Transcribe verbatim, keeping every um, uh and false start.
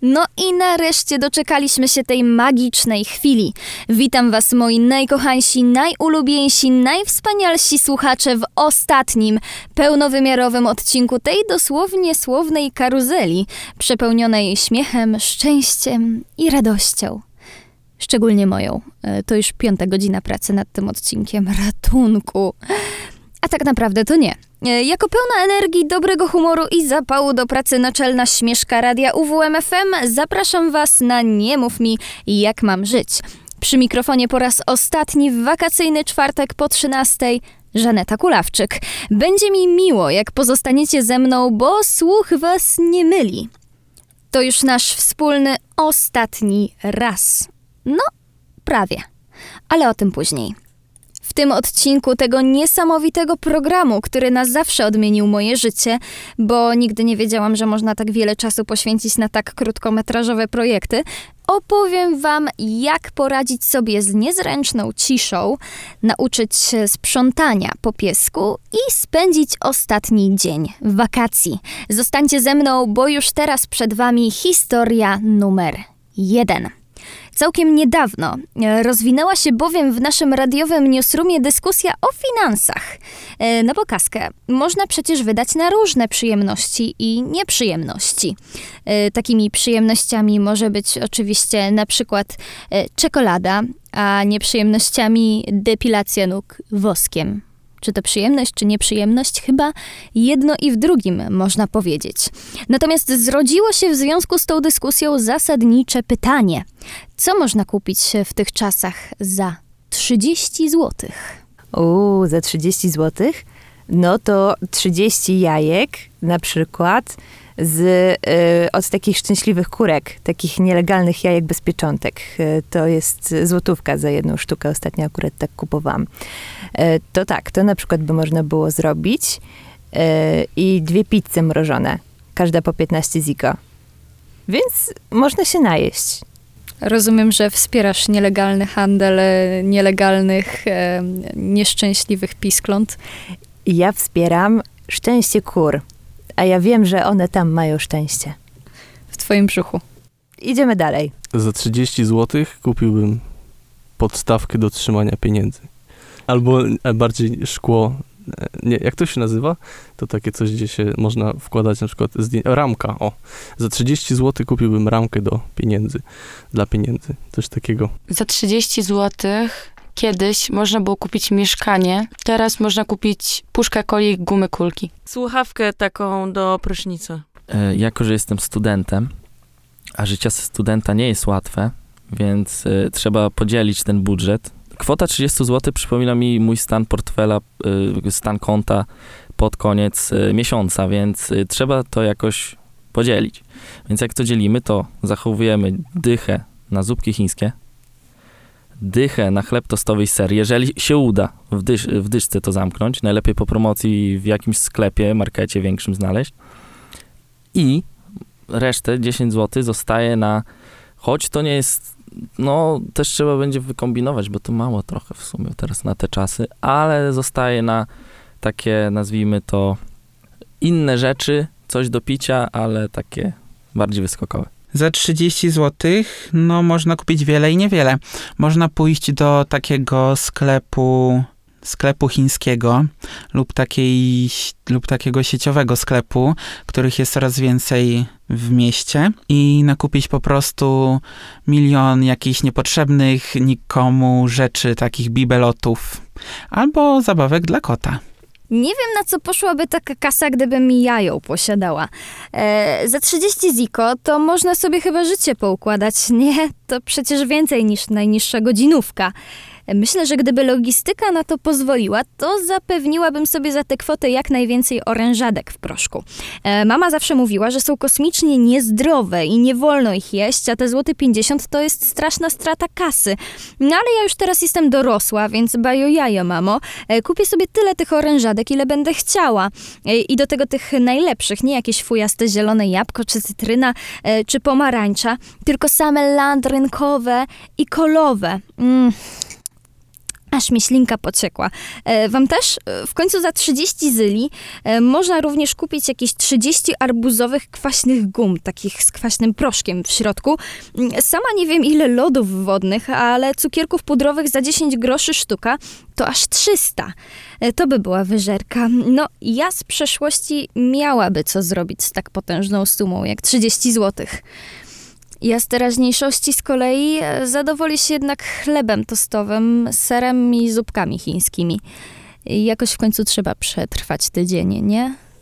No i nareszcie doczekaliśmy się tej magicznej chwili. Witam was, moi najkochańsi, najulubieńsi, najwspanialsi słuchacze w ostatnim, pełnowymiarowym odcinku tej dosłownie słownej karuzeli, przepełnionej śmiechem, szczęściem i radością. Szczególnie moją. To już piąta godzina pracy nad tym odcinkiem. Ratunku! A tak naprawdę to nie. Jako pełna energii, dobrego humoru i zapału do pracy naczelna śmieszka radia U W M F M zapraszam was na Nie mów mi, jak mam żyć. Przy mikrofonie po raz ostatni w wakacyjny czwartek po trzynastej Żaneta Kulawczyk. Będzie mi miło, jak pozostaniecie ze mną, bo słuch was nie myli. To już nasz wspólny ostatni raz. No, prawie. Ale o tym później. W tym odcinku tego niesamowitego programu, który na zawsze odmienił moje życie, bo nigdy nie wiedziałam, że można tak wiele czasu poświęcić na tak krótkometrażowe projekty, opowiem wam, jak poradzić sobie z niezręczną ciszą, nauczyć się sprzątania po piesku i spędzić ostatni dzień wakacji. Zostańcie ze mną, bo już teraz przed wami historia numer jeden. Całkiem niedawno rozwinęła się bowiem w naszym radiowym newsroomie dyskusja o finansach. Na pokazkę można przecież wydać na różne przyjemności i nieprzyjemności. Takimi przyjemnościami może być oczywiście na przykład czekolada, a nieprzyjemnościami depilacja nóg woskiem. Czy to przyjemność, czy nieprzyjemność? Chyba jedno i w drugim, można powiedzieć. Natomiast zrodziło się w związku z tą dyskusją zasadnicze pytanie. Co można kupić w tych czasach za trzydzieści złotych? Uuu, za trzydzieści złotych? No to trzydzieści jajek na przykład z, y, od takich szczęśliwych kurek, takich nielegalnych jajek bez pieczątek. Y, to jest złotówka za jedną sztukę, ostatnio akurat tak kupowałam. Y, to tak, to na przykład by można było zrobić. Y, I dwie pizze mrożone, każda po piętnaście ziko. Więc można się najeść. Rozumiem, że wspierasz nielegalny handel nielegalnych, e, nieszczęśliwych piskląt. Ja wspieram szczęście kur. A ja wiem, że one tam mają szczęście. W twoim brzuchu. Idziemy dalej. Za trzydzieści złotych kupiłbym podstawkę do trzymania pieniędzy. Albo bardziej szkło. Nie, jak to się nazywa? To takie coś, gdzie się można wkładać na przykład zdję- ramka. O, za trzydzieści złotych kupiłbym ramkę do pieniędzy. Dla pieniędzy. Coś takiego. Za trzydzieści złotych kiedyś można było kupić mieszkanie, teraz można kupić puszkę coli i gumy kulki. Słuchawkę taką do prysznica. E, jako, że jestem studentem, a życie studenta nie jest łatwe, więc e, trzeba podzielić ten budżet. Kwota trzydzieści złotych przypomina mi mój stan portfela, e, stan konta pod koniec e, miesiąca, więc e, trzeba to jakoś podzielić. Więc jak to dzielimy, to zachowujemy dychę na zupki chińskie, dychę na chleb tostowy z ser, jeżeli się uda w, dysz, w dyszce to zamknąć, najlepiej po promocji w jakimś sklepie, markecie większym znaleźć i resztę dziesięć złotych zostaje na, choć to nie jest, no też trzeba będzie wykombinować, bo to mało trochę w sumie teraz na te czasy, ale zostaje na takie, nazwijmy to, inne rzeczy, coś do picia, ale takie bardziej wyskokowe. Za trzydzieści złotych, no można kupić wiele i niewiele. Można pójść do takiego sklepu, sklepu chińskiego lub, takiej, lub takiego sieciowego sklepu, których jest coraz więcej w mieście i nakupić po prostu milion jakichś niepotrzebnych nikomu rzeczy, takich bibelotów albo zabawek dla kota. Nie wiem, na co poszłaby taka kasa, gdybym ja ją posiadała. E, za trzydzieści ziko to można sobie chyba życie poukładać. Nie, to przecież więcej niż najniższa godzinówka. Myślę, że gdyby logistyka na to pozwoliła, to zapewniłabym sobie za tę kwotę jak najwięcej orężadek w proszku. E, mama zawsze mówiła, że są kosmicznie niezdrowe i nie wolno ich jeść, a te złoty pięćdziesiąt to jest straszna strata kasy. No ale ja już teraz jestem dorosła, więc bajo jajo, mamo. E, kupię sobie tyle tych orężadek, ile będę chciała. E, I do tego tych najlepszych, nie jakieś fujaste zielone jabłko, czy cytryna, e, czy pomarańcza, tylko same landrynkowe i kolowe. Mm. Aż mi ślinka pociekła. E, wam też? E, W końcu za trzydzieści zyli e, można również kupić jakieś trzydzieści arbuzowych kwaśnych gum, takich z kwaśnym proszkiem w środku. Mm, Sama nie wiem ile lodów wodnych, ale cukierków pudrowych za dziesięć groszy sztuka to aż trzysta. E, To by była wyżerka. No, ja z przeszłości miałaby co zrobić z tak potężną sumą jak trzydzieści złotych. Ja z teraźniejszości z kolei e, zadowoli się jednak chlebem tostowym, serem i zupkami chińskimi. I jakoś w końcu trzeba przetrwać tydzień, nie?